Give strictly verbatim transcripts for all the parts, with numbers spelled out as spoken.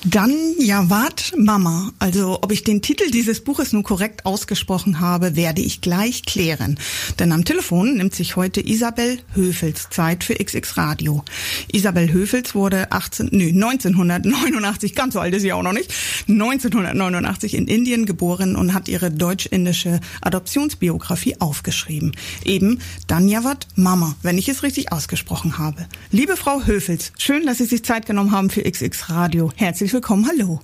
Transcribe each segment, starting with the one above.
Danyawad Mama, also ob ich den Titel dieses Buches nun korrekt ausgesprochen habe, werde ich gleich klären. Denn am Telefon nimmt sich heute Isabel Höfels Zeit für X X Radio. Isabel Höfels wurde achtzehn, nee, neunzehnhundertneunundachtzig, ganz so alt ist sie auch noch nicht, neunzehnhundertneunundachtzig in Indien geboren und hat ihre deutsch-indische Adoptionsbiografie aufgeschrieben. Eben Danyawad Mama, wenn ich es richtig ausgesprochen habe. Liebe Frau Höfels, schön, dass Sie sich Zeit genommen haben für X X Radio. Herzlich willkommen, hallo.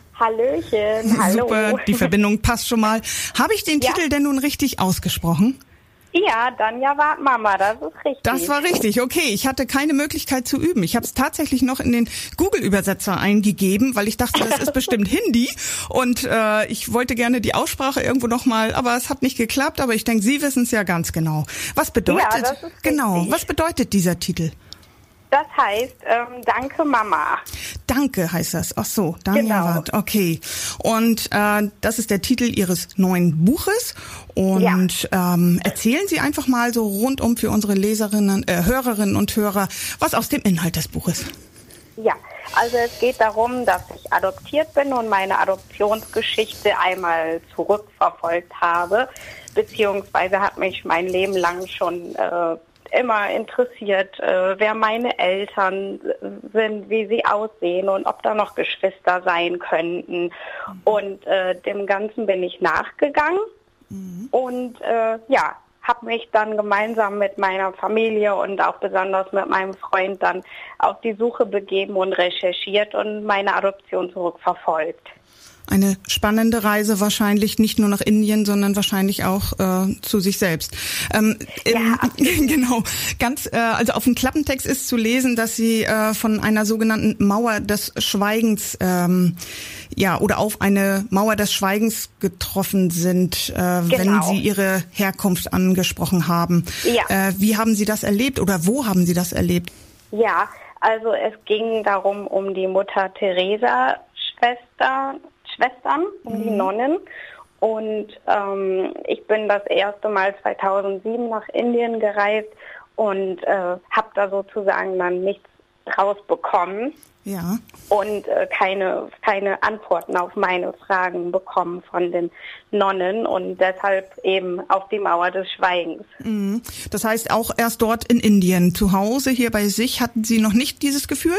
Hallöchen, hallo. Super, die Verbindung passt schon mal. Habe ich den ja. Titel denn nun richtig ausgesprochen? Ja, Danyawad Mama, das ist richtig. Das war richtig, okay. Ich hatte keine Möglichkeit zu üben. Ich habe es tatsächlich noch in den Google-Übersetzer eingegeben, weil ich dachte, das ist bestimmt Hindi. Und äh, ich wollte gerne die Aussprache irgendwo nochmal, aber es hat nicht geklappt. Aber ich denke, Sie wissen es ja ganz genau. Was bedeutet, ja, das ist genau, richtig. Was bedeutet dieser Titel? Das heißt, ähm, danke Mama. Danke heißt das. Ach so, Danyawad, genau. Okay. Und äh, das ist der Titel Ihres neuen Buches. Und ja. ähm, erzählen Sie einfach mal so rundum für unsere Leserinnen, äh, Hörerinnen und Hörer, was aus dem Inhalt des Buches. Ja, also es geht darum, dass ich adoptiert bin und meine Adoptionsgeschichte einmal zurückverfolgt habe, beziehungsweise hat mich mein Leben lang schon äh, immer interessiert, äh, wer meine Eltern sind, wie sie aussehen und ob da noch Geschwister sein könnten. Und äh, dem Ganzen bin ich nachgegangen mhm. und äh, ja, habe mich dann gemeinsam mit meiner Familie und auch besonders mit meinem Freund dann auf die Suche begeben und recherchiert und meine Adoption zurückverfolgt. Eine spannende Reise wahrscheinlich, nicht nur nach Indien, sondern wahrscheinlich auch äh, zu sich selbst. Ähm, ja, im, genau. Ganz, äh, also auf dem Klappentext ist zu lesen, dass Sie äh, von einer sogenannten Mauer des Schweigens, ähm, ja, oder auf eine Mauer des Schweigens getroffen sind, äh, genau. wenn Sie Ihre Herkunft angesprochen haben. Ja. Äh, wie haben Sie das erlebt oder wo haben Sie das erlebt? Ja, also es ging darum um die Mutter Teresa, Schwester. Schwestern, um die Nonnen. Und ähm, ich bin das erste Mal zweitausendsieben nach Indien gereist und äh, habe da sozusagen dann nichts rausbekommen. Ja. Und äh, keine, keine Antworten auf meine Fragen bekommen von den Nonnen und deshalb eben auf die Mauer des Schweigens. Mhm. Das heißt, auch erst dort in Indien, zu Hause hier bei sich, hatten Sie noch nicht dieses Gefühl?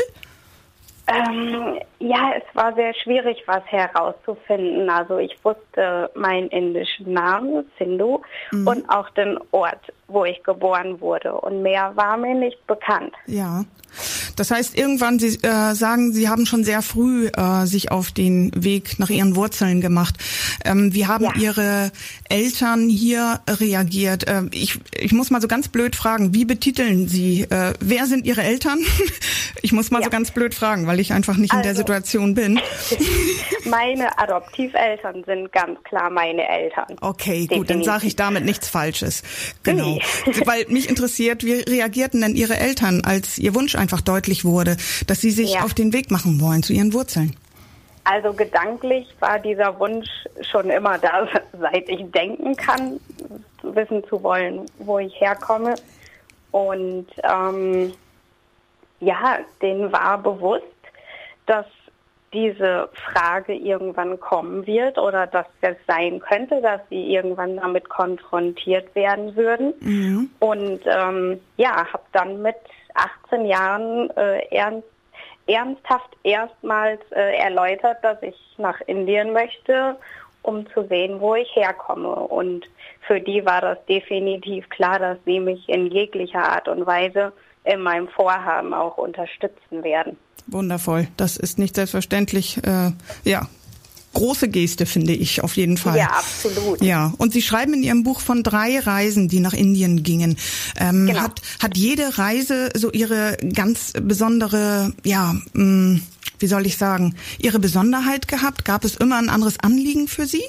Ähm, ja, es war sehr schwierig, was herauszufinden. Also ich wusste meinen indischen Namen, Sindhu, mhm. und auch den Ort, wo ich geboren wurde. Und mehr war mir nicht bekannt. Ja. Das heißt, irgendwann, Sie äh, sagen, Sie haben schon sehr früh äh, sich auf den Weg nach Ihren Wurzeln gemacht. Ähm, wie haben ja. Ihre Eltern hier reagiert? Äh, ich, ich muss mal so ganz blöd fragen, wie betiteln Sie? Äh, wer sind Ihre Eltern? Ich muss mal ja. so ganz blöd fragen, weil ich einfach nicht also, in der Situation bin. Meine Adoptiveltern sind ganz klar meine Eltern. Okay, Definitiv. Gut, dann sage ich damit nichts Falsches. Genau. Nee. Weil mich interessiert, wie reagierten denn Ihre Eltern, als Ihr Wunsch einfach deutlich wurde, dass Sie sich ja. auf den Weg machen wollen zu Ihren Wurzeln? Also gedanklich war dieser Wunsch schon immer da, seit ich denken kann, wissen zu wollen, wo ich herkomme. Und ähm, ja, denen war bewusst, dass diese Frage irgendwann kommen wird oder dass es sein könnte, dass sie irgendwann damit konfrontiert werden würden. Mhm. Und ähm, ja, habe dann mit achtzehn Jahren äh, ernst, ernsthaft erstmals äh, erläutert, dass ich nach Indien möchte, um zu sehen, wo ich herkomme. Und für die war das definitiv klar, dass sie mich in jeglicher Art und Weise in meinem Vorhaben auch unterstützen werden. Wundervoll. Das ist nicht selbstverständlich. Äh, ja, große Geste, finde ich, auf jeden Fall. Ja, absolut. Ja, und Sie schreiben in Ihrem Buch von drei Reisen, die nach Indien gingen. Ähm, genau. Hat, hat jede Reise so ihre ganz besondere, ja, mh, wie soll ich sagen, ihre Besonderheit gehabt? Gab es immer ein anderes Anliegen für Sie?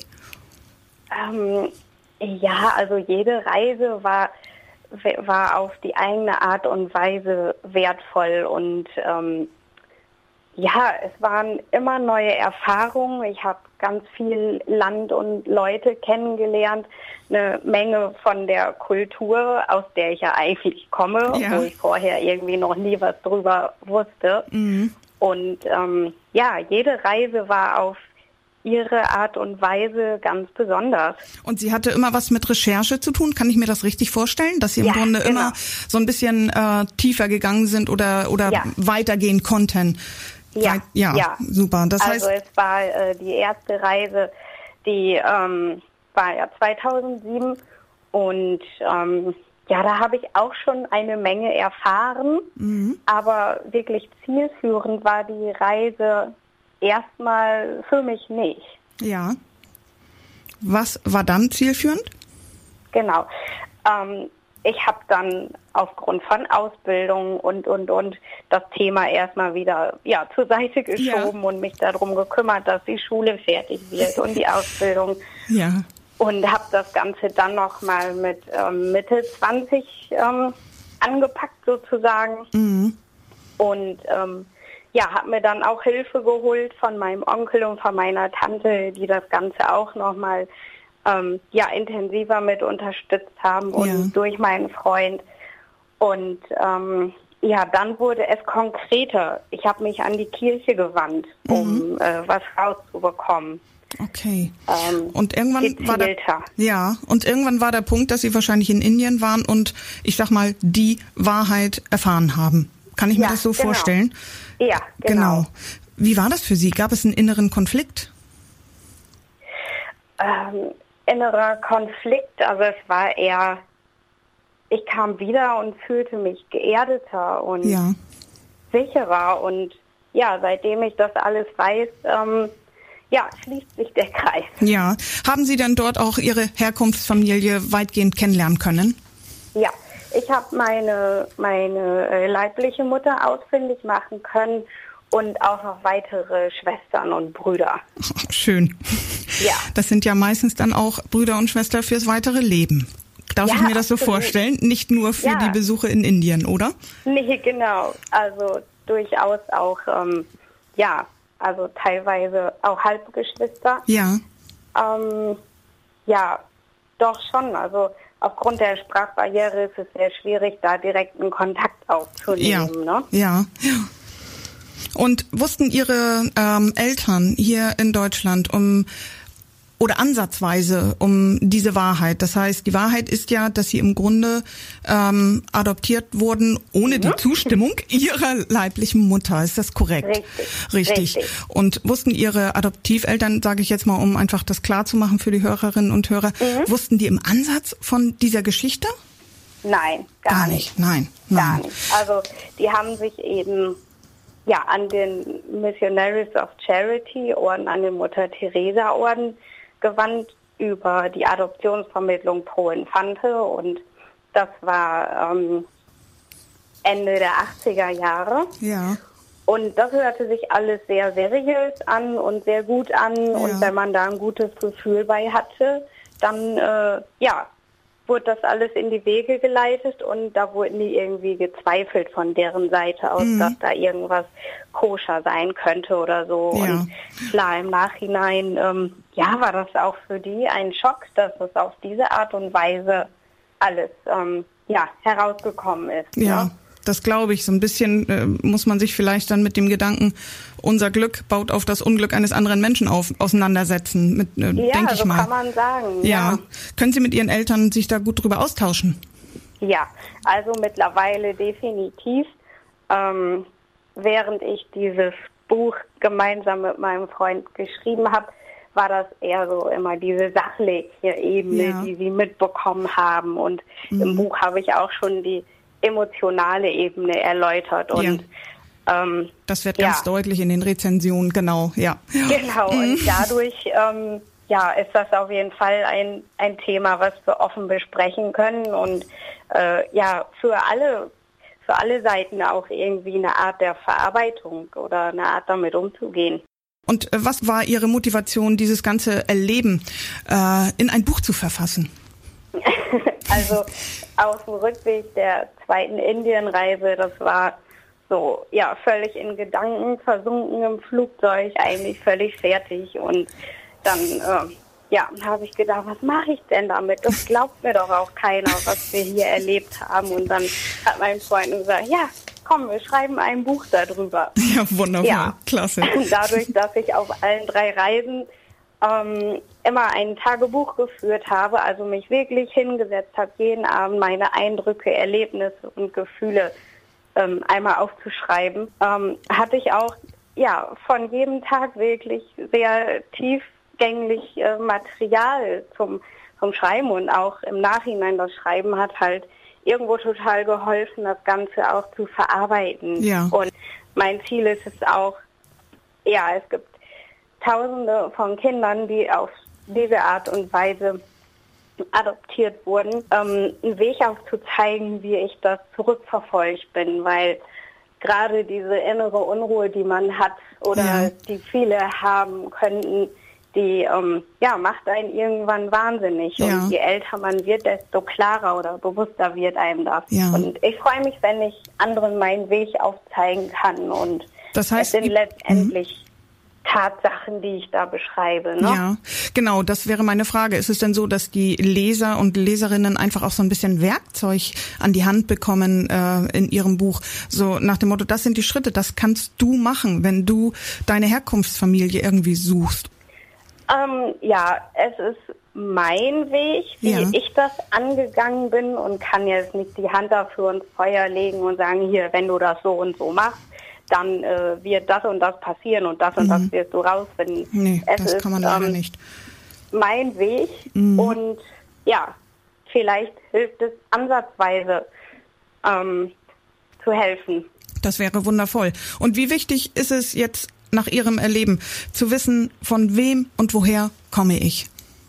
Ähm, ja, also jede Reise war war auf die eigene Art und Weise wertvoll und ähm, ja, es waren immer neue Erfahrungen. Ich habe ganz viel Land und Leute kennengelernt, eine Menge von der Kultur, aus der ich ja eigentlich komme, ja. wo ich vorher irgendwie noch nie was drüber wusste. Mhm. Und ähm, ja, jede Reise war auf ihre Art und Weise ganz besonders. Und sie hatte immer was mit Recherche zu tun? Kann ich mir das richtig vorstellen, dass sie im Ja, Grunde genau. immer so ein bisschen äh, tiefer gegangen sind oder oder Ja. weitergehen konnten? Ja, Weit, ja, ja, super. Das also heißt, es war äh, die erste Reise, die ähm, war ja zweitausendsieben und ähm, ja, da habe ich auch schon eine Menge erfahren, mhm. aber wirklich zielführend war die Reise erstmal für mich nicht. ja. Was war dann zielführend? Genau. Ähm, ich habe dann aufgrund von Ausbildung und, und, und das Thema erstmal wieder ja, zur Seite geschoben Ja. und mich darum gekümmert, dass die Schule fertig wird und die Ausbildung. Ja. Und habe das Ganze dann nochmal mit ähm, Mitte zwanzig ähm, angepackt sozusagen. Mhm. Und ähm, ja, habe mir dann auch Hilfe geholt von meinem Onkel und von meiner Tante, die das Ganze auch nochmal ähm, ja, intensiver mit unterstützt haben und Ja. durch meinen Freund. Und ähm, ja, dann wurde es konkreter. Ich habe mich an die Kirche gewandt, um Mhm. äh, was rauszubekommen. Okay. Ähm, Und irgendwann war der, gezielter. ja, und irgendwann war der Punkt, dass Sie wahrscheinlich in Indien waren und ich sag mal die Wahrheit erfahren haben. Kann ich mir Ja, das so genau. vorstellen? Ja, genau. Wie war das für Sie? Gab es einen inneren Konflikt? Ähm, innerer Konflikt, also es war eher, ich kam wieder und fühlte mich geerdeter und Ja. sicherer und ja, seitdem ich das alles weiß, ähm, ja, schließt sich der Kreis. Ja. Haben Sie dann dort auch Ihre Herkunftsfamilie weitgehend kennenlernen können? Ja, ich habe meine, meine äh, leibliche Mutter ausfindig machen können und auch noch weitere Schwestern und Brüder. Schön. Ja. Das sind ja meistens dann auch Brüder und Schwestern fürs weitere Leben. Darf Ja, ich mir das so absolut. vorstellen? Nicht nur für Ja. die Besuche in Indien, oder? Nee, genau. Also durchaus auch, ähm, ja, also teilweise auch Halbgeschwister. Ja. Ähm, ja, doch schon. Also aufgrund der Sprachbarriere ist es sehr schwierig, da direkt einen Kontakt Ja. aufzunehmen. Ne? Ja. Ja. Und wussten Ihre ähm, Eltern hier in Deutschland um oder ansatzweise um diese Wahrheit? Das heißt, die Wahrheit ist ja, dass Sie im Grunde ähm, adoptiert wurden ohne die Zustimmung Ihrer leiblichen Mutter. Ist das korrekt? Richtig, Richtig. richtig. Und wussten Ihre Adoptiveltern, sage ich jetzt mal, um einfach das klar zu machen für die Hörerinnen und Hörer, Mhm. wussten die im Ansatz von dieser Geschichte? Nein, gar, Gar nicht. nicht. Nein. Gar Nein. nicht. Also die haben sich eben ja an den Missionaries of Charity Orden, an den Mutter Teresa Orden gewandt über die Adoptionsvermittlung Pro Infante und das war ähm, Ende der achtziger Jahre. Ja. Und das hörte sich alles sehr seriös an und sehr gut an. Und wenn man da ein gutes Gefühl bei hatte, dann äh, ja, wurde das alles in die Wege geleitet und da wurde nie irgendwie gezweifelt von deren Seite aus, Mhm. dass da irgendwas koscher sein könnte oder so. Ja. Und klar, im Nachhinein, ähm, ja, war das auch für die ein Schock, dass es auf diese Art und Weise alles ähm, ja, herausgekommen ist. Ja, ne? das glaube ich. So ein bisschen äh, muss man sich vielleicht dann mit dem Gedanken, unser Glück baut auf das Unglück eines anderen Menschen auf, auseinandersetzen, mit, äh, Ja, denke ich so mal. kann man sagen. Ja. Ja. Können Sie mit Ihren Eltern sich da gut drüber austauschen? Ja, also mittlerweile definitiv. Ähm, während ich dieses Buch gemeinsam mit meinem Freund geschrieben habe, war das eher so immer diese sachliche Ebene, Ja. die sie mitbekommen haben. Und Mhm. im Buch habe ich auch schon die emotionale Ebene erläutert. Und ähm, Das wird ja. ganz deutlich in den Rezensionen, genau, ja. Genau, und dadurch ähm, ja, ist das auf jeden Fall ein, ein Thema, was wir offen besprechen können und äh, ja, für alle, für alle Seiten auch irgendwie eine Art der Verarbeitung oder eine Art damit umzugehen. Und äh, was war Ihre Motivation, dieses ganze Erleben äh, in ein Buch zu verfassen? Also auf dem Rückweg der zweiten Indienreise, das war so, ja, völlig in Gedanken versunken im Flugzeug, eigentlich völlig fertig. Und dann, äh, ja, habe ich gedacht, was mache ich denn damit? Das glaubt mir doch auch keiner, was wir hier erlebt haben. Und dann hat mein Freund gesagt, ja, komm, wir schreiben ein Buch darüber. Ja, wundervoll, ja. Klasse. Dadurch, dass ich auf allen drei Reisen ähm, immer ein Tagebuch geführt habe, also mich wirklich hingesetzt habe, jeden Abend meine Eindrücke, Erlebnisse und Gefühle ähm, einmal aufzuschreiben, ähm, hatte ich auch ja von jedem Tag wirklich sehr tiefgängig äh, Material zum, zum Schreiben, und auch im Nachhinein das Schreiben hat halt irgendwo total geholfen, das Ganze auch zu verarbeiten. Ja. Und mein Ziel ist es auch, ja, es gibt Tausende von Kindern, die auf diese Art und Weise adoptiert wurden, ähm, einen Weg aufzuzeigen, wie ich das zurückverfolgt bin, weil gerade diese innere Unruhe, die man hat oder ja. die viele haben könnten, die ähm, ja macht einen irgendwann wahnsinnig. Ja. Und je älter man wird, desto klarer oder bewusster wird einem das. Ja. Und ich freue mich, wenn ich anderen meinen Weg aufzeigen kann. Und das heißt, es sind letztendlich Tatsachen, die ich da beschreibe. Ne? Ja, genau, das wäre meine Frage. Ist es denn so, dass die Leser und Leserinnen einfach auch so ein bisschen Werkzeug an die Hand bekommen äh, in ihrem Buch? So nach dem Motto, das sind die Schritte, das kannst du machen, wenn du deine Herkunftsfamilie irgendwie suchst. Ähm, ja, es ist mein Weg, wie ja. ich das angegangen bin, und kann jetzt nicht die Hand dafür ins Feuer legen und sagen, hier, wenn du das so und so machst, dann äh, wird das und das passieren und das und mhm. das wirst du rausfinden. Nee, es das ist, kann man leider ähm, nicht. Mein Weg mhm. und ja, vielleicht hilft es ansatzweise ähm, zu helfen. Das wäre wundervoll. Und wie wichtig ist es jetzt nach Ihrem Erleben zu wissen, von wem und woher komme ich?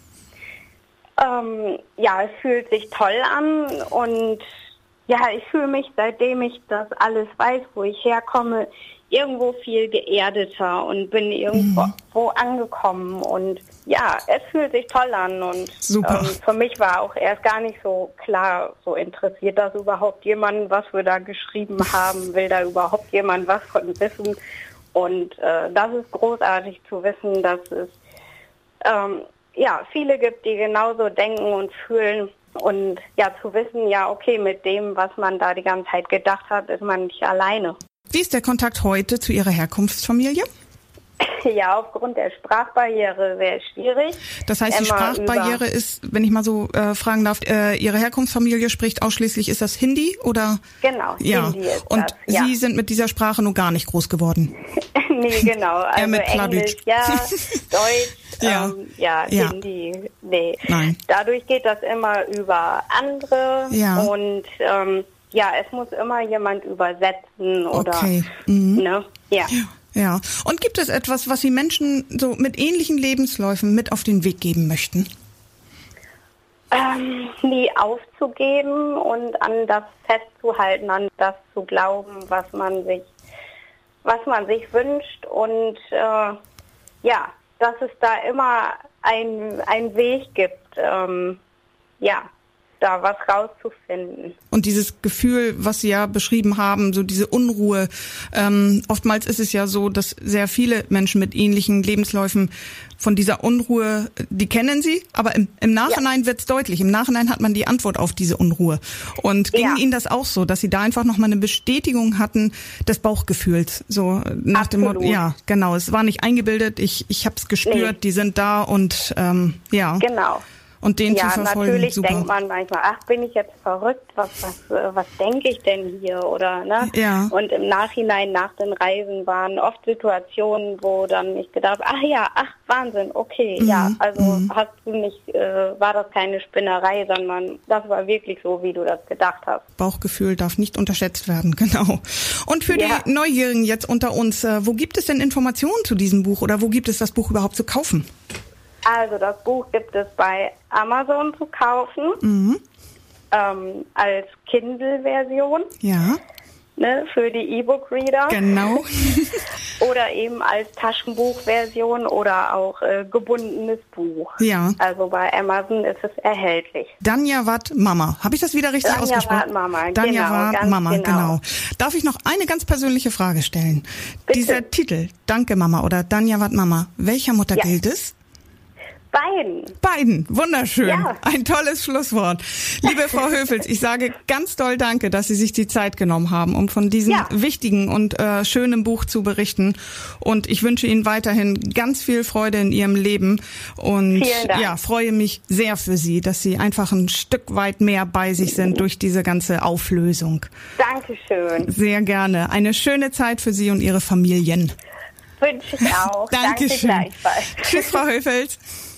Ähm, ja, es fühlt sich toll an, und ja, ich fühle mich, seitdem ich das alles weiß, wo ich herkomme, irgendwo viel geerdeter und bin irgendwo mhm. angekommen. Und ja, es fühlt sich toll an. Und Super. Ähm, für mich war auch erst gar nicht so klar, so interessiert das überhaupt jemand, was wir da geschrieben haben? Will da überhaupt jemand was von wissen? Und äh, das ist großartig zu wissen, dass es ähm, ja viele gibt, die genauso denken und fühlen. Und ja, zu wissen, ja, okay, mit dem, was man da die ganze Zeit gedacht hat, ist man nicht alleine. Wie ist der Kontakt heute zu Ihrer Herkunftsfamilie? Ja, aufgrund der Sprachbarriere sehr schwierig. Das heißt, die Immer Sprachbarriere ist, wenn ich mal so äh, fragen darf, äh, Ihre Herkunftsfamilie spricht ausschließlich, ist das Hindi oder? Genau, ja. Hindi ist Und das, ja. Sie sind mit dieser Sprache nur gar nicht groß geworden? Nee, genau. Also mit Englisch, ja, Deutsch, ja. Ähm, ja, ja, Hindi, nee. Nein. Dadurch geht das immer über andere ja. und ähm, ja, es muss immer jemand übersetzen oder, okay. mhm. ne, ja. ja. Ja. Und gibt es etwas, was Sie Menschen so mit ähnlichen Lebensläufen mit auf den Weg geben möchten? Ähm, nie aufzugeben und an das festzuhalten, an das zu glauben, was man sich, was man sich wünscht, und äh, ja, dass es da immer ein, ein Weg gibt, ähm, ja, da was rauszufinden. Und dieses Gefühl, was Sie ja beschrieben haben, so diese Unruhe, ähm, oftmals ist es ja so, dass sehr viele Menschen mit ähnlichen Lebensläufen von dieser Unruhe, die kennen sie, aber im, im Nachhinein ja. wird's deutlich. Im Nachhinein hat man die Antwort auf diese Unruhe. Und ging ja. Ihnen das auch so, dass Sie da einfach nochmal eine Bestätigung hatten des Bauchgefühls? So nach Absolut. dem Motto, ja, genau, es war nicht eingebildet, ich ich habe es gespürt, nee. die sind da und ähm, ja. Genau. Und den ja, zu verfolgen, natürlich super. Denkt man manchmal, ach, bin ich jetzt verrückt, was was was denke ich denn hier, oder ne? Ja. Und im Nachhinein nach den Reisen waren oft Situationen, wo dann ich gedacht, ach ja, ach Wahnsinn, okay, mhm. ja, also mhm. hast du nicht, äh, war das keine Spinnerei, sondern das war wirklich so, wie du das gedacht hast. Bauchgefühl darf nicht unterschätzt werden, genau. Und für ja. die Neugierigen jetzt unter uns, äh, wo gibt es denn Informationen zu diesem Buch oder wo gibt es das Buch überhaupt zu kaufen? Also das Buch gibt es bei Amazon zu kaufen, mhm. ähm, als Kindle-Version, ja. ne, für die E-Book-Reader. Genau. Oder eben als Taschenbuch-Version oder auch äh, gebundenes Buch. Ja. Also bei Amazon ist es erhältlich. Danja Watt Mama. Habe ich das wieder richtig Danja ausgesprochen? Watt Mama, Danja genau. Watt ganz Mama, genau. genau. Darf ich noch eine ganz persönliche Frage stellen? Bitte. Dieser Titel, Danke Mama oder Danja Watt Mama, welcher Mutter ja. gilt es? Beiden. Beiden, wunderschön. Ja. Ein tolles Schlusswort. Liebe Frau Höfels, ich sage ganz doll Danke, dass Sie sich die Zeit genommen haben, um von diesem ja. wichtigen und äh, schönen Buch zu berichten. Und ich wünsche Ihnen weiterhin ganz viel Freude in Ihrem Leben und ja, freue mich sehr für Sie, dass Sie einfach ein Stück weit mehr bei sich sind durch diese ganze Auflösung. Dankeschön. Sehr gerne. Eine schöne Zeit für Sie und Ihre Familien. Wünsche ich auch. Dankeschön. Danke gleichfalls. Tschüss, Frau Höfels.